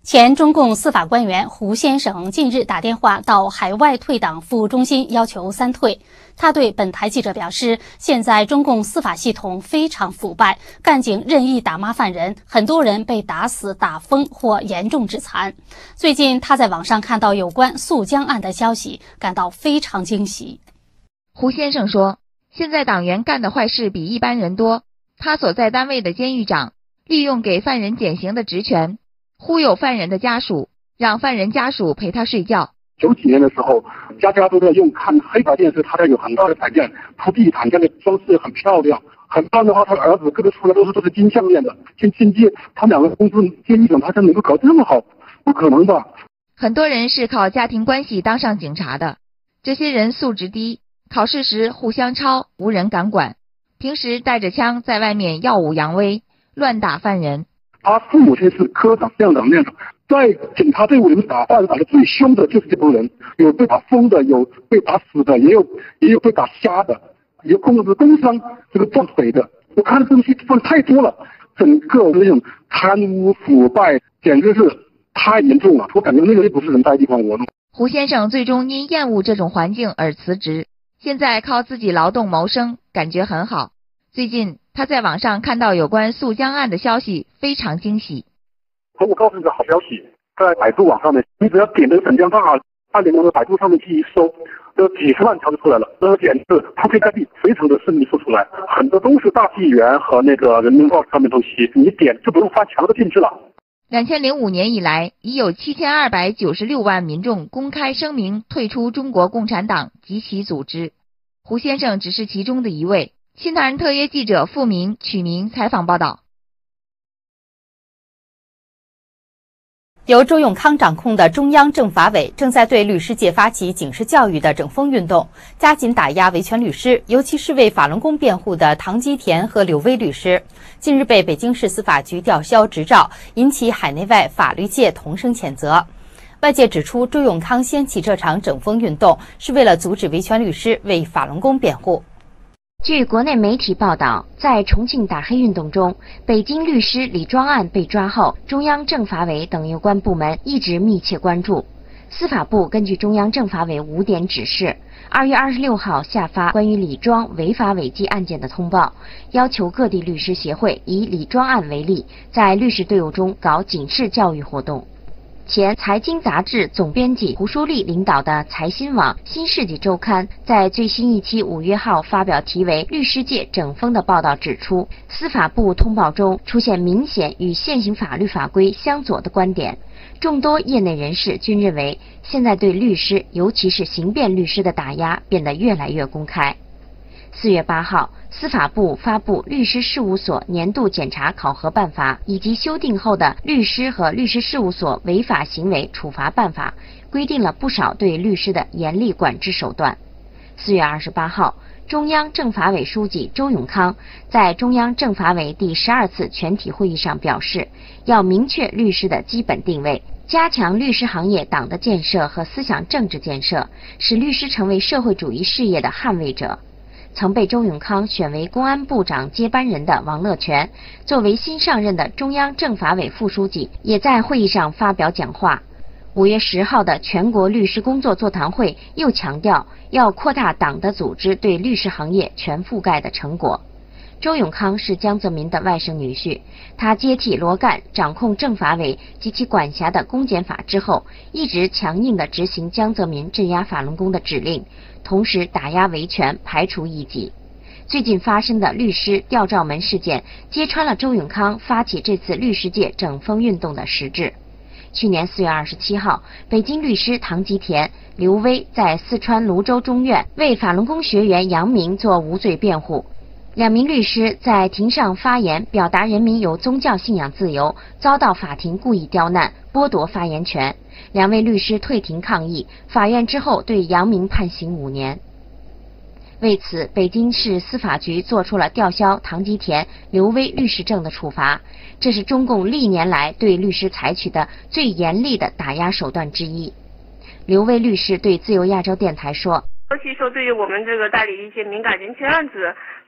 前中共司法官员胡先生近日打电话到海外退党服务中心要求3退。他对本台记者表示，现在中共司法系统非常腐败，干警任意打骂犯人，很多人被打死、打疯或严重致残。最近他在网上看到有关肃江案的消息，感到非常惊喜。 胡先生说，现在党员干的坏事比一般人多，他所在单位的监狱长利用给犯人减刑的职权，忽悠犯人的家属，让犯人家属陪他睡觉。 90几年的时候，家家都在用看黑白电视，他家有很大的彩电，铺地毯，这样的装饰很漂亮。很漂亮的话，他儿子个个出来都是金项链的、金戒，他2个公司监狱长，他才能够搞这么好，不可能吧？ 很多人是靠家庭关系当上警察的，这些人素质低，考试时互相抄，无人敢管，平时带着枪在外面耀武扬威，乱打犯人。 他父母亲是科长、校长、院长，在警察队伍里面打犯人打得最凶的就是这帮人，有被打疯的，有被打死的，也有被打瞎的，有工伤这个撞腿的。我看的东西分太多了，整个那种贪污腐败简直是太严重了，我感觉那个也不是人待的地方。 胡先生最终因厌恶这种环境而辞职，现在靠自己劳动谋生，感觉很好。最近他在网上看到有关肃江案的消息，非常惊喜。 我告诉你个好消息，在百度网上面，你只要点那个沈江大案点那个百度上面去一搜，这几十万条就出来了，那个简直铺天盖地，非常的顺利说出来，很多都是大纪元和那个人民报上面东西，你点就不用翻墙的进去了。 2005年以来，已有7296万民众公开声明退出中国共产党及其组织，胡先生只是其中的一位。新唐人特约记者付明、曲明采访报道。 由周永康掌控的中央政法委正在对律师界发起警示教育的整风运动，加紧打压维权律师，尤其是为法轮功辩护的唐基田和刘威律师，近日被北京市司法局吊销执照，引起海内外法律界同声谴责。外界指出，周永康掀起这场整风运动是为了阻止维权律师为法轮功辩护。 据国内媒体报道，在重庆打黑运动中，北京律师李庄案被抓后，中央政法委等有关部门一直密切关注。司法部根据中央政法委5点指示，2月26号下发关于李庄违法违纪案件的通报，要求各地律师协会以李庄案为例，在律师队伍中搞警示教育活动。前财经杂志总编辑胡舒立领导的财新网、新世纪周刊在最新一期5月号发表题为《律师界整风》的报道指出，司法部通报中出现明显与现行法律法规相左的观点。众多业内人士均认为，现在对律师，尤其是刑辩律师的打压变得越来越公开。4月8号，司法部发布《律师事务所年度检查考核办法》以及修订后的《律师和律师事务所违法行为处罚办法》，规定了不少对律师的严厉管制手段。4月28号，中央政法委书记周永康在中央政法委第12次全体会议上表示，要明确律师的基本定位，加强律师行业党的建设和思想政治建设，使律师成为社会主义事业的捍卫者。曾被周永康选为公安部长接班人的王乐泉，作为新上任的中央政法委副书记，也在会议上发表讲话。5月10号的全国律师工作座谈会又强调要扩大党的组织对律师行业全覆盖的成果。周永康是江泽民的外甥女婿，他接替罗干掌控政法委及其管辖的公检法之后，一直强硬地执行江泽民镇压法轮功的指令，同时打压维权，排除异己。最近发生的律师吊照门事件，揭穿了周永康发起这次律师界整风运动的实质。去年4月27号，北京律师唐吉田、刘威在四川泸州中院为法轮功学员杨明做无罪辩护。2名律师在庭上发言，表达人民有宗教信仰自由，遭到法庭故意刁难，剥夺发言权。2位律师退庭抗议，法院之后对杨明判刑5年。为此，北京市司法局作出了吊销唐吉田、刘威律师证的处罚，这是中共历年来对律师采取的最严厉的打压手段之一。刘威律师对自由亚洲电台说， 尤其说对于我们这个代理一些敏感人权案子，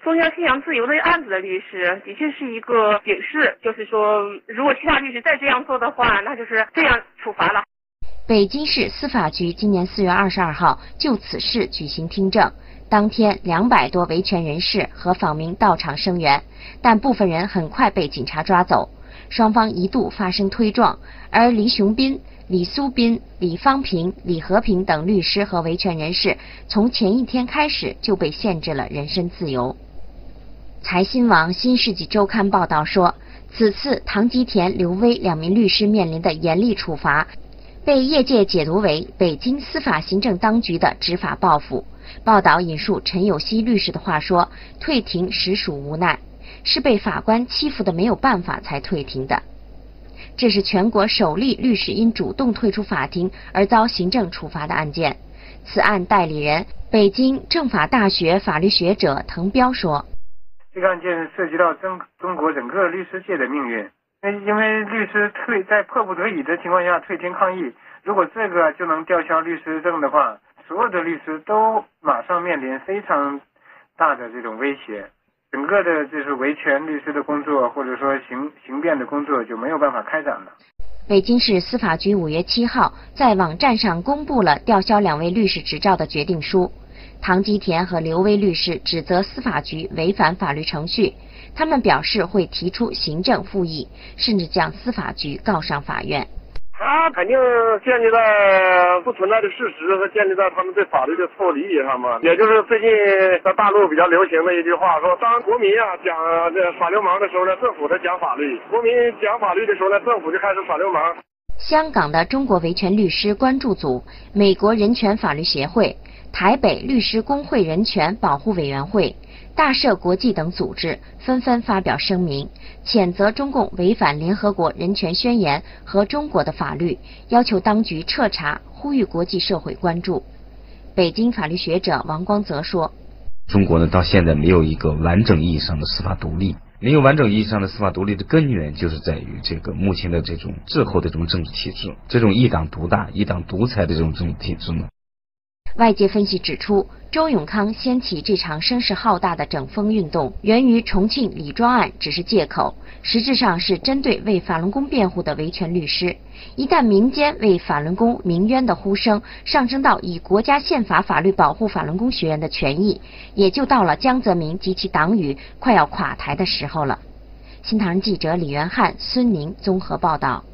中央信仰自由的案子的律师，的确是一个警示，就是说，如果其他律师再这样做的话，那就是这样处罚了。 北京市司法局今年4月22号就此事举行听证，当天200多维权人士和访民到场声援，但部分人很快被警察抓走，双方一度发生推撞，而黎雄斌、李苏斌、李方平、李和平等律师和维权人士从前一天开始就被限制了人身自由。财新网、新世纪周刊报道说，此次唐吉田、刘威2名律师面临的严厉处罚，被业界解读为北京司法行政当局的执法报复。报道引述陈有希律师的话说，退庭实属无奈，是被法官欺负的没有办法才退庭的。这是全国首例律师因主动退出法庭而遭行政处罚的案件。此案代理人北京政法大学法律学者滕彪说， 这个案件涉及到中国整个律师界的命运，因为律师在迫不得已的情况下退庭抗议，如果这个就能吊销律师证的话，所有的律师都马上面临非常大的这种威胁，整个的就是维权律师的工作或者说刑辩的工作就没有办法开展了。 北京市司法局5月7号在网站上公布了吊销2位律师执照的决定书。唐吉田和刘威律师指责司法局违反法律程序，他们表示会提出行政复议，甚至将司法局告上法院。 他肯定建立在不存在的事实和建立在他们对法律的错误理解上嘛，也就是最近在大陆比较流行的一句话，说当国民讲这耍流氓的时候呢，政府在讲法律；国民讲法律的时候呢，政府就开始耍流氓。 香港的中国维权律师关注组、美国人权法律协会、台北律师工会人权保护委员会、大赦国际等组织纷纷发表声明，谴责中共违反联合国人权宣言和中国的法律，要求当局彻查，呼吁国际社会关注。北京法律学者王光泽说， 中国呢到现在没有一个完整意义上的司法独立，没有完整意义上的司法独立的根源就是在于这个目前的这种滞后的这种政治体制，这种一党独大、一党独裁的这种政治体制呢。 外界分析指出，周永康掀起这场声势浩大的整风运动，源于重庆李庄案只是借口，实质上是针对为法轮功辩护的维权律师。一旦民间为法轮功鸣冤的呼声上升到以国家宪法法律保护法轮功学员的权益，也就到了江泽民及其党羽快要垮台的时候了。新唐人记者李元汉、孙宁综合报道。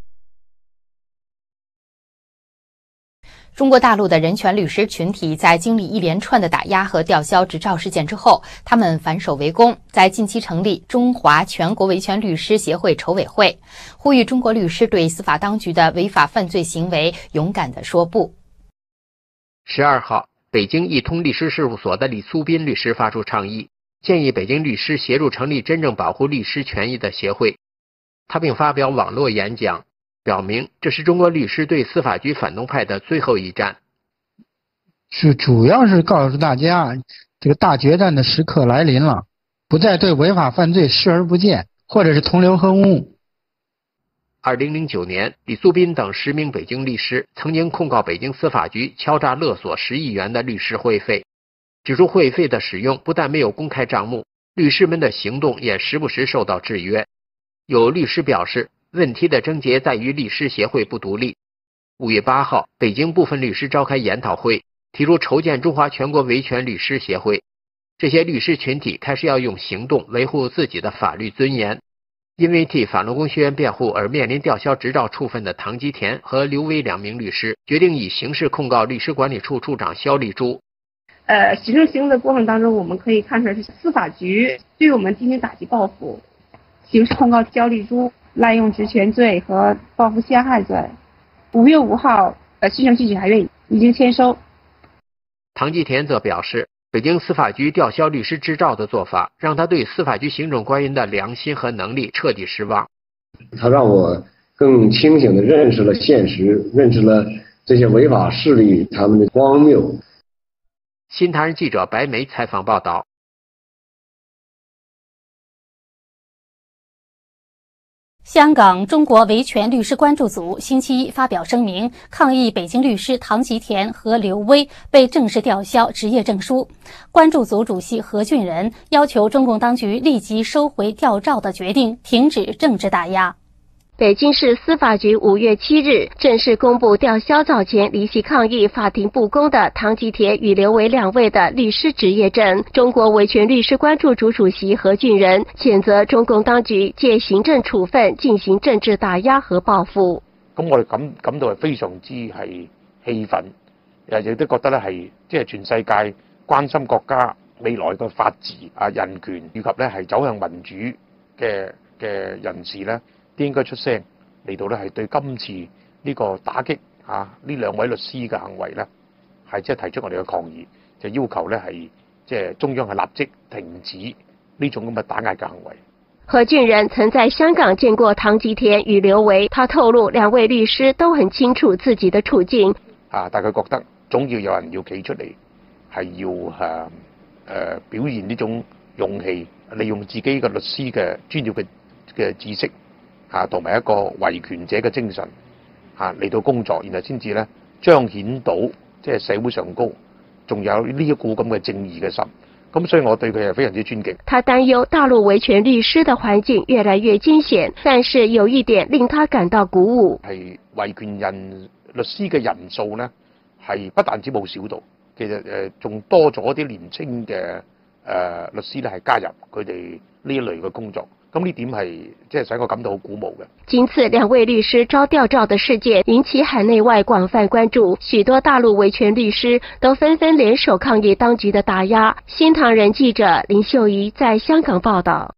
中国大陆的人权律师群体在经历一连串的打压和吊销执照事件之后，他们反守为攻，在近期成立中华全国维权律师协会筹委会，呼吁中国律师对司法当局的违法犯罪行为勇敢地说不。 12号，北京一通律师事务所的李苏斌律师发出倡议，建议北京律师协助成立真正保护律师权益的协会。他并发表网络演讲，表明这是中国律师对司法局反动派的最后一战， 主要是告诉大家，这个大决战的时刻来临了，不再对违法犯罪视而不见，或者是同流合污。 2009年，李苏斌等10名北京律师曾经控告北京司法局敲诈勒索10亿元的律师会费，指出会费的使用不但没有公开账目，律师们的行动也时不时受到制约。有律师表示，问题的症结在于律师协会不独立。5月8号，北京部分律师召开研讨会，提出筹建中华全国维权律师协会。这些律师群体开始要用行动维护自己的法律尊严。因为替法轮功学员辩护而面临吊销执照处分的唐吉田和刘威2名律师，决定以刑事控告律师管理处处长肖丽珠。 行政行为的过程当中，我们可以看出来是司法局对我们进行打击报复，刑事控告肖丽珠滥用职权罪和报复陷害罪。5月5号，行政具体法院已经签收。 唐吉田则表示，北京司法局吊销律师执照的做法，让他对司法局行政官员的良心和能力彻底失望。 他让我更清醒地认识了现实，认识了这些违法势力他们的荒谬。 新唐人记者白梅采访报道。 香港中国维权律师关注组星期一发表声明，抗议北京律师唐吉田和刘威被正式吊销执业证书。关注组主席何俊仁要求中共当局立即收回吊照的决定，停止政治打压。 北京市司法局5月7日正式公布吊销早前离席抗议法庭不公的唐吉田与刘维2位的律师执业证。中国维权律师关注组主席何俊仁谴責中共當局借行政處分進行政治打壓和報復。 咁我哋感到係非常之係氣憤，亦都覺得咧係即係全世界關心國家未來嘅法治人權以及咧係走向民主嘅人士咧，都應該出聲嚟到咧係對今次呢個打擊呢2位律師嘅行為咧，係即係提出我哋嘅抗議，就要求咧係即係中央係立即停止呢種咁嘅打壓嘅行為。 何俊仁曾在香港見過唐吉田與劉維，他透露2位律師都很清楚自己的處境。 但佢覺得總要有人要企出嚟，係要表現呢種勇氣，利用自己嘅律師嘅專業嘅知識同埋一個維權者嘅精神嚟到工作，然後先至咧彰顯到即係社會上高仲有呢一股咁嘅正義嘅心。咁所以我對佢係非常之尊敬。 他擔憂大陸維權律師的環境越來越驚險，但是有一點令他感到鼓舞。 係維權人律師嘅人數咧，係不但止冇少到，其實仲多咗啲年輕嘅律師咧係加入佢哋呢一類嘅工作。咁呢點係即係使我感到好鼓舞嘅。 今次2位律師遭吊照的事件引起海內外廣泛關注，許多大陸維權律師都紛紛聯手抗議當局的打壓。新唐人記者林秀儀在香港報道。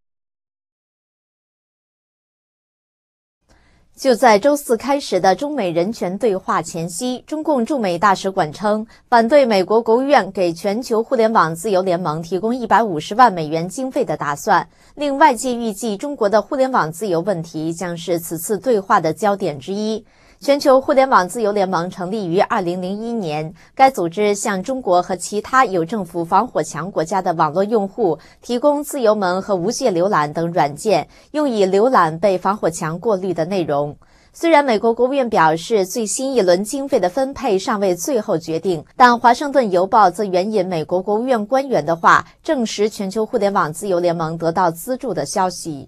就在周四开始的中美人权对话前夕，中共驻美大使馆称，反对美国国务院给全球互联网自由联盟提供150万美元经费的打算，令外界预计中国的互联网自由问题将是此次对话的焦点之一。全球互联网自由联盟成立于2001年，该组织向中国和其他有政府防火墙国家的网络用户提供自由门和无界浏览等软件，用以浏览被防火墙过滤的内容。虽然美国国务院表示最新一轮经费的分配尚未最后决定，但华盛顿邮报则援引美国国务院官员的话，证实全球互联网自由联盟得到资助的消息。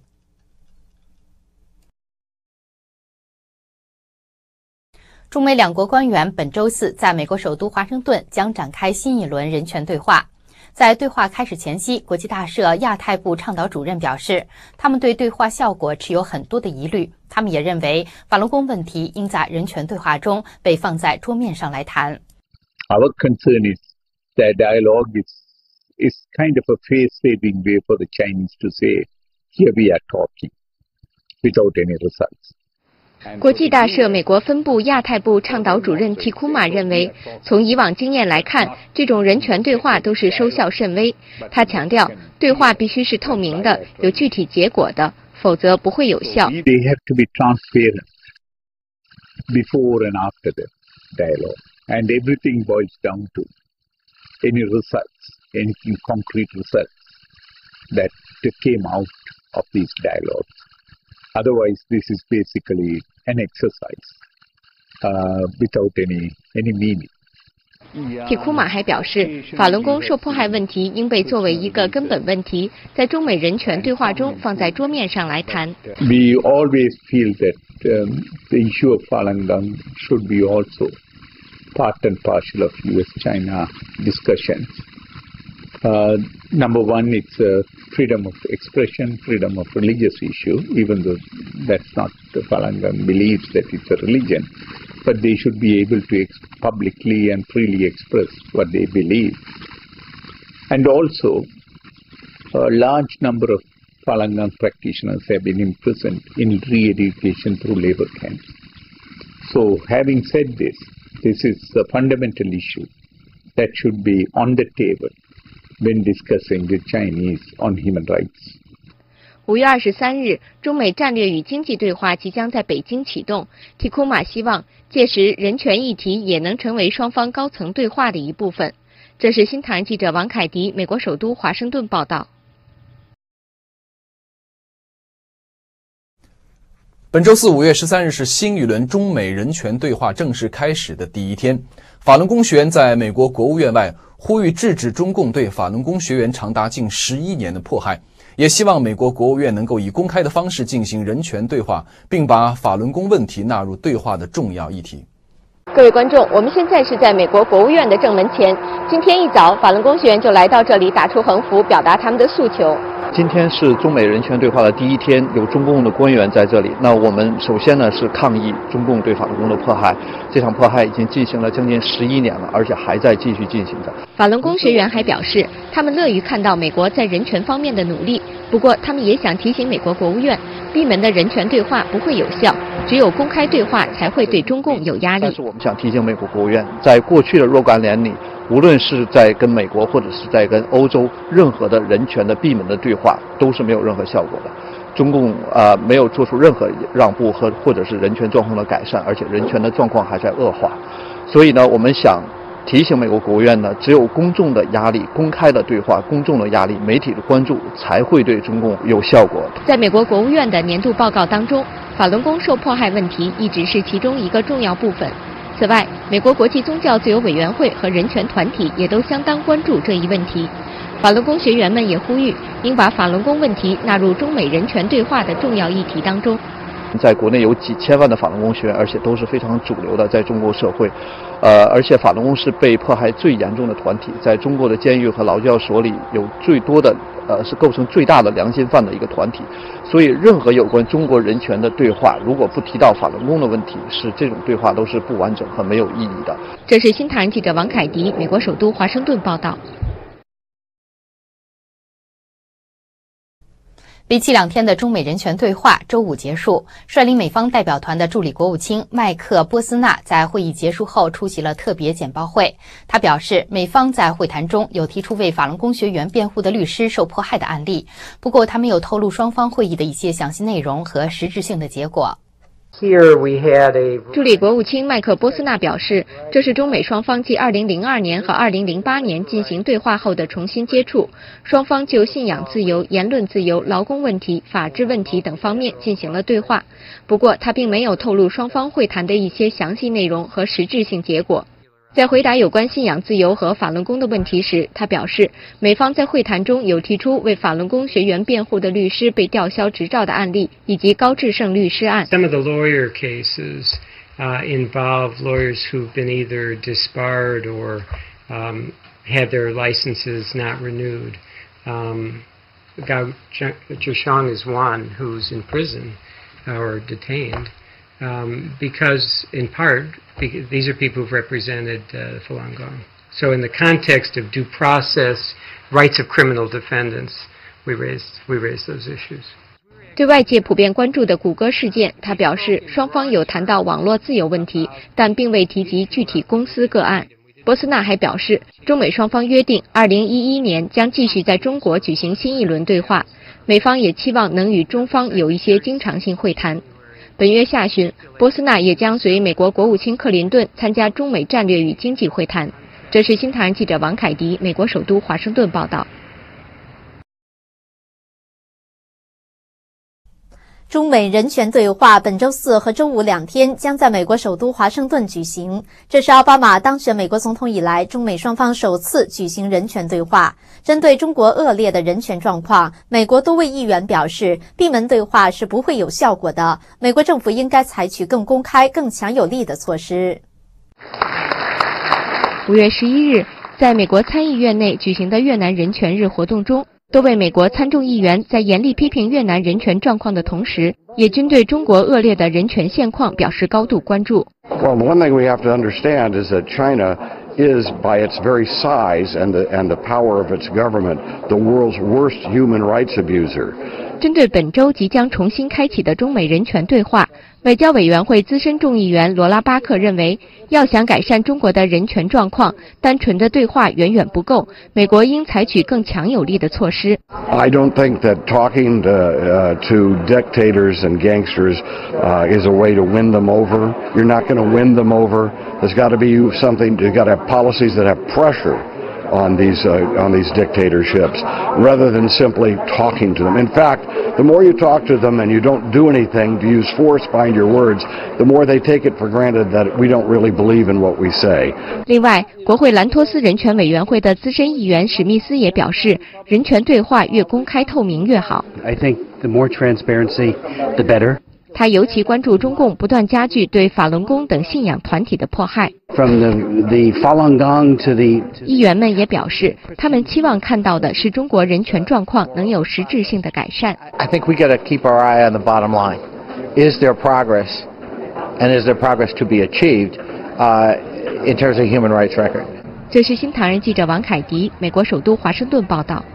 中美两国官员本周四在美国首都华盛顿将展开新一轮人权对话。在对话开始前夕，国际大社亚太部倡导主任表示，他们对对话效果持有很多的疑虑。他们也认为，法轮功问题应在人权对话中被放在桌面上来谈。 Our concern is that dialogue is kind of a face-saving way for the Chinese to say, here we are talking, without any results. 国际大社美国分部亚太部倡导主任提库马认为，从以往经验来看，这种人权对话都是收效甚微。他强调，对话必须是透明的，有具体结果的，否则不会有效。 They have to be transparent before and after the dialogue, and everything boils down to any results, any concrete results that came out of these dialogues. Otherwise, this is basically an exercise without any meaning. 提库马还表示，法轮功受迫害问题应被作为一个根本问题，在中美人权对话中放在桌面上来谈。 We always feel that the issue of Falun Gong should be also part and parcel of U.S.-China discussions. Number one, it's freedom of expression, freedom of religious issue, even though that's not the Falun Gong believes that it's a religion, but they should be able to publicly and freely express what they believe. And also, a large number of Falun Gong practitioners have been imprisoned in re-education through labor camps. So, having said this, this is a fundamental issue that should be on the table when discussing with Chinese on human rights. 5月23日，中美战略与经济对话即将在北京启动。提库马希望届时人权议题也能成为双方高层对话的一部分。这是新唐人记者王凯迪美国首都华盛顿报道。 本周四5月13日是新一轮中美人权对话正式开始的第一天。法轮功学员在美国国务院外呼吁制止中共对法轮功学员长达近11年的迫害，也希望美国国务院能够以公开的方式进行人权对话，并把法轮功问题纳入对话的重要议题。 各位观众，我们现在是在美国国务院的正门前。今天一早，法轮功学员就来到这里打出横幅，表达他们的诉求。 今天是中美人权对话的第一天，有中共的官员在这里。那我们首先呢是抗议中共对法轮功的迫害，这场迫害已经进行了将近11年了，而且还在继续进行着。 法轮功学员还表示，他们乐于看到美国在人权方面的努力，不过他们也想提醒美国国务院，闭门的人权对话不会有效，只有公开对话才会对中共有压力。 但是我们想提醒美国国务院，在过去的若干年里，无论是在跟美国或者是在跟欧洲，任何的人权的闭门的对话都是没有任何效果的。中共没有做出任何让步或者是人权状况的改善，而且人权的状况还在恶化。所以呢，我们想提醒美国国务院呢，只有公众的压力、公开的对话、公众的压力、媒体的关注，才会对中共有效果。 在美国国务院的年度报告当中，法轮功受迫害问题一直是其中一个重要部分。此外，美国国际宗教自由委员会和人权团体也都相当关注这一问题。法轮功学员们也呼吁，应把法轮功问题纳入中美人权对话的重要议题当中。 在国内有几千万的法轮功学员，而且都是非常主流的，在中国社会，而且法轮功是被迫害最严重的团体，在中国的监狱和劳教所里有最多的，是构成最大的良心犯的一个团体。所以，任何有关中国人权的对话，如果不提到法轮功的问题，这种对话都是不完整和没有意义的。 这是新唐人记者王凯迪，美国首都华盛顿报道。 为期2天的中美人权对话周五结束，率领美方代表团的助理国务卿麦克波斯纳在会议结束后出席了特别简报会。他表示，美方在会谈中有提出为法轮功学员辩护的律师受迫害的案例，不过他没有透露双方会议的一些详细内容和实质性的结果。 助理国务卿麦克波斯纳表示，这是中美双方继2002年和2008年进行对话后的重新接触，双方就信仰自由、言论自由、劳工问题、法治问题等方面进行了对话。不过，他并没有透露双方会谈的一些详细内容和实质性结果。在回答有关信仰自由和法轮功的问题时，他表示，美方在会谈中有提出为法轮功学员辩护的律师被吊销执照的案例，以及高志胜律师案。 Some of the lawyer cases involve lawyers who've been either disbarred or had their licenses not renewed. Gao Zhishang is one who's in prison or detained. Because, in part, these are people who've represented Falun Gong. So in the context of due process, rights of criminal defendants, we raised those issues. 对外界普遍关注的谷歌事件，他表示，双方有谈到网络自由问题，但并未提及具体公司个案。波斯纳还表示，中美双方约定2011年将继续在中国举行新一轮对话，美方也期望能与中方有一些经常性会谈。本月下旬，波斯纳也将随美国国务卿克林顿参加中美战略与经济会谈。这是新唐人记者王凯迪，美国首都华盛顿报道。 中美人权对话本周四和周五2天将在美国首都华盛顿举行，这是奥巴马当选美国总统以来中美双方首次举行人权对话。针对中国恶劣的人权状况，美国多位议员表示，闭门对话是不会有效果的，美国政府应该采取更公开、更强有力的措施。 5月11日，在美国参议院内举行的越南人权日活动中，多位美国参众议员在严厉批评越南人权状况的同时，也均对中国恶劣的人权现况表示高度关注。 Well, one thing we have to understand is that China is, by its very size and the power of its government, the world's worst human rights abuser. 针对本周即将重新开启的中美人权对话，外交委员会资深众议员罗拉巴克认为，要想改善中国的人权状况，单纯的对话远远不够，美国应采取更强有力的措施。 I don't think that talking to dictators and gangsters is a way to win them over. You're not going to win them over. There's got to be something. You've got to have policies that have pressure on these dictatorships, rather than simply talking to them. In fact, the more you talk to them and you don't do anything to use force behind your words, the more they take it for granted that we don't really believe in what we say. 另外，国会兰托斯人权委员会的资深议员史密斯也表示，人权对话越公开透明越好。 I think the more transparency, the better. 他尤其关注中共不断加剧对法轮功等信仰团体的迫害。 From the Falun Gong to the 议员们也表示，他们期望看到的是中国人权状况能有实质性的改善。 I think we got to keep our eye on the bottom line. Is there progress, and is there progress to be achieved in terms of human rights record? 这是新唐人记者王凯迪，美国首都华盛顿报道。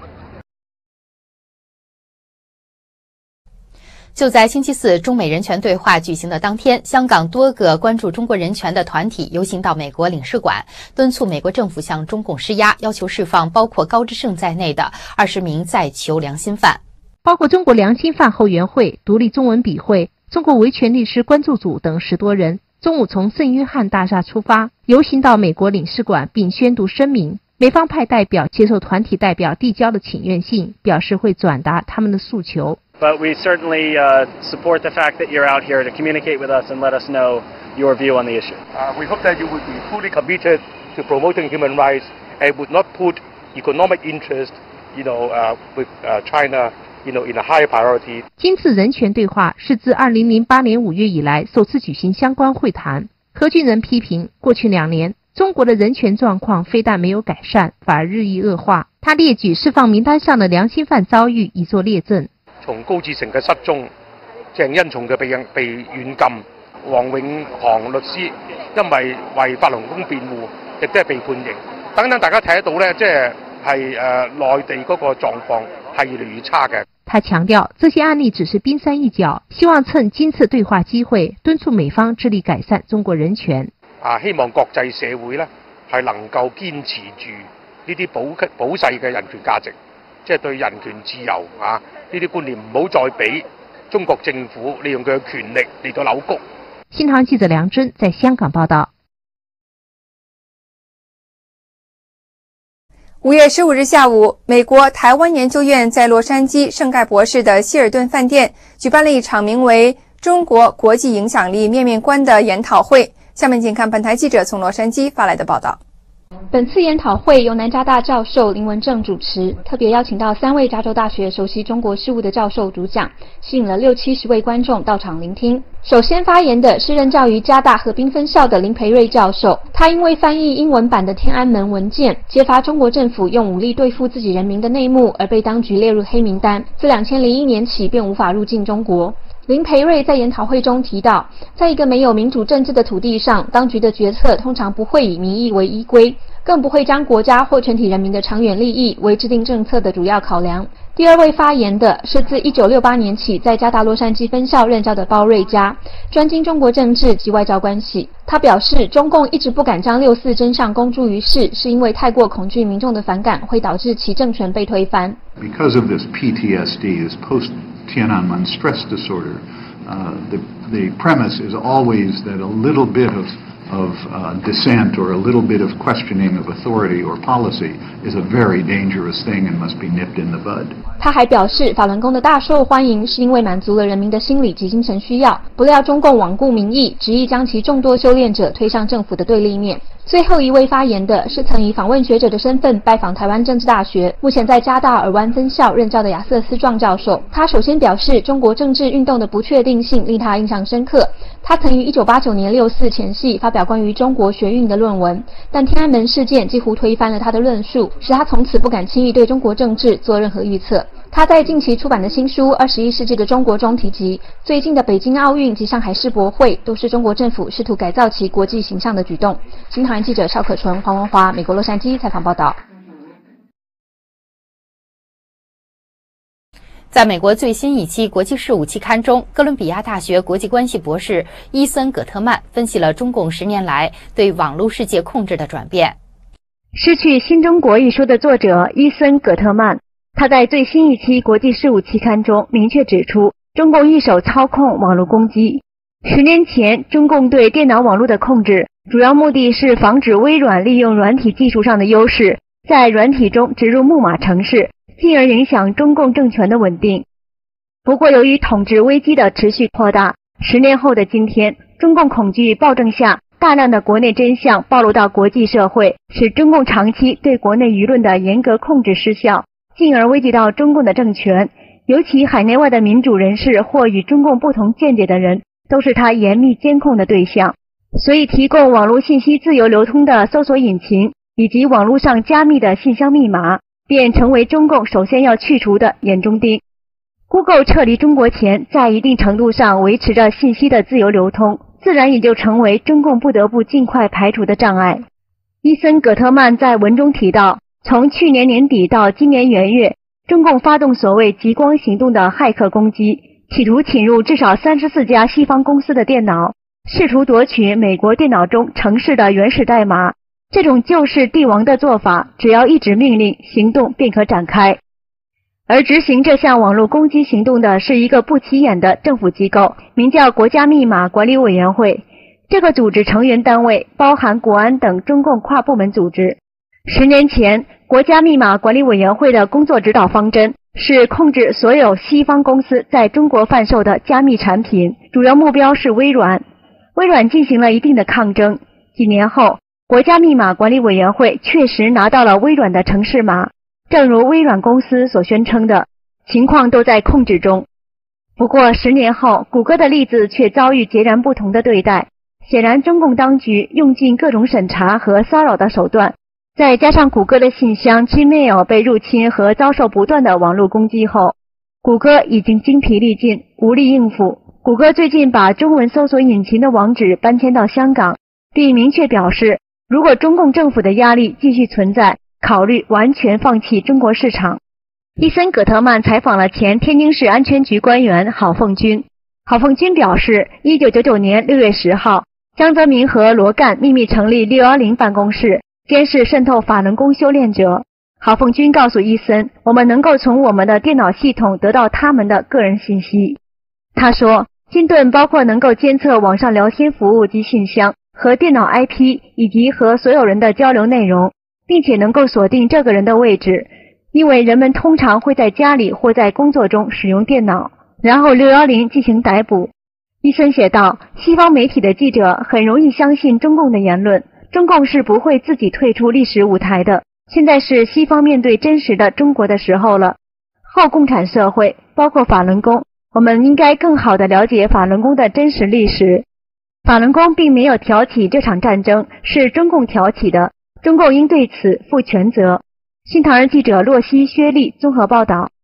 就在星期四中美人权对话举行的当天，香港多个关注中国人权的团体游行到美国领事馆，敦促美国政府向中共施压，要求释放包括高志胜在内的20名在囚良心犯。 包括中国良心犯后援会、独立中文笔会、中国维权律师关注组等10多人，中午从圣约翰大厦出发，游行到美国领事馆，并宣读声明。美方派代表接受团体代表递交的请愿信，表示会转达他们的诉求。 But we certainly support the fact that you're out here to communicate with us and let us know your view on the issue. We hope that you would be fully committed to promoting human rights and would not put economic interest, with China, in a higher priority. 今次人权对话是自2008年5月以来首次举行相关会谈。何俊仁批评，过去2年，中国的人权状况非但没有改善，反而日益恶化。他列举释放名单上的良心犯遭遇以作列证。 從高志成嘅失蹤，鄭恩松嘅被軟禁，黃永航律師因為法輪功辯護，亦都係被判刑，等等，大家睇得到咧，即係內地嗰個狀況係越嚟越差嘅。 他強調，這些案例只是冰山一角，希望趁今次對話機會，敦促美方致力改善中國人權。 希望國際社會咧係能夠堅持住呢啲保世嘅人權價值。即係對人權自由呢啲觀念唔好再俾中國政府利用佢嘅權力嚟到扭曲。 新唐記者梁真在香港報道。 5月15日下午，美国台湾研究院在洛杉矶圣盖博士的希尔顿饭店举办了一场名为“中国国际影响力面面观”的研讨会。下面请看本台记者从洛杉矶发来的报道。 本次研讨会由南加大教授林文正主持，特别邀请到3位加州大学熟悉中国事务的教授主讲，吸引了60-70位观众到场聆听。首先发言的是任教于加大河滨分校的林培瑞教授，他因为翻译英文版的天安门文件，揭发中国政府用武力对付自己人民的内幕，而被当局列入黑名单，自2001年起便无法入境中国。林培瑞在研讨会中提到，在一个没有民主政治的土地上，当局的决策通常不会以民意为依归，更不会将国家或全体人民的长远利益为制定政策的主要考量。第二位发言的是自1968年起在加大洛杉矶分校任教的包瑞佳，专精中国政治及外交关系。他表示，中共一直不敢将6·4真相公诸于世，是因为太过恐惧民众的反感会导致其政权被推翻。 Because of this PTSD, this post-Tiananmen stress disorder, the premise is always that a little bit of dissent or a little bit of questioning of authority or policy is a very dangerous thing and must be nipped in the bud. 他还表示，法轮功的大受欢迎是因为满足了人民的心理及精神需要，不料中共罔顾民意，执意将其众多修炼者推上政府的对立面。最后一位发言的是曾以访问学者的身份拜访台湾政治大学，目前在加大尔湾分校任教的亚瑟斯壮教授。他首先表示，中国政治运动的不确定性令他印象深刻。他曾于1989年6·4前夕发表关于中国学运的论文，但天安门事件几乎推翻了他的论述，使他从此不敢轻易对中国政治做任何预测。他在近期出版的新书《21世纪的中国》中提及，最近的北京奥运及上海世博会都是中国政府试图改造其国际形象的举动。新唐人记者邵可纯、黄文华，美国洛杉矶采访报道。 在美国最新一期国际事务期刊中，哥伦比亚大学国际关系博士伊森·葛特曼分析了中共10年来对网络世界控制的转变。 失去新中国一书的作者伊森·葛特曼，他在最新一期国际事务期刊中明确指出，中共一手操控网络攻击。10年前，中共对电脑网络的控制主要目的是防止微软利用软体技术上的优势，在软体中植入木马程式，进而影响中共政权的稳定。不过，由于统治危机的持续扩大，10年后的今天，中共恐惧暴政下大量的国内真相暴露到国际社会，使中共长期对国内舆论的严格控制失效，进而危及到中共的政权。尤其海内外的民主人士或与中共不同见解的人，都是他严密监控的对象。所以，提供网络信息自由流通的搜索引擎以及网络上加密的信箱密码，便成为中共首先要去除的眼中钉。Google 撤离中国前，在一定程度上维持着信息的自由流通，自然也就成为中共不得不尽快排除的障碍。伊森·葛特曼在文中提到，从去年年底到今年元月，中共发动所谓极光行动的骇客攻击，企图侵入至少34家西方公司的电脑，试图夺取美国电脑中程式的原始代码。这种旧式帝王的做法，只要一纸命令，行动便可展开。而执行这项网络攻击行动的是一个不起眼的政府机构，名叫国家密码管理委员会。这个组织成员单位包含国安等中共跨部门组织。10年前，国家密码管理委员会的工作指导方针是控制所有西方公司在中国贩售的加密产品，主要目标是微软。微软进行了一定的抗争，几年后，国家密码管理委员会确实拿到了微软的程式码，正如微软公司所宣称的，情况都在控制中。不过10年后，谷歌的例子却遭遇截然不同的对待。显然，中共当局用尽各种审查和骚扰的手段，再加上谷歌的信箱 Gmail 被入侵和遭受不断的网络攻击后，谷歌已经精疲力尽，无力应付。谷歌最近把中文搜索引擎的网址搬迁到香港，并明确表示，如果中共政府的压力继续存在，考虑完全放弃中国市场。伊森·葛特曼采访了前天津市安全局官员郝凤军。郝凤军表示，1999年6月10号，江泽民和罗干秘密成立610办公室，监视渗透法轮功修炼者。郝凤军告诉伊森，我们能够从我们的电脑系统得到他们的个人信息。他说，金盾包括能够监测网上聊天服务及信箱和电脑 IP 以及和所有人的交流内容，并且能够锁定这个人的位置，因为人们通常会在家里或在工作中使用电脑，然后610进行逮捕。伊森写道，西方媒体的记者很容易相信中共的言论，中共是不会自己退出历史舞台的。现在是西方面对真实的中国的时候了。后共产社会，包括法轮功，我们应该更好地了解法轮功的真实历史。法轮功并没有挑起这场战争，是中共挑起的，中共应对此负全责。新唐人记者洛西·薛利综合报道。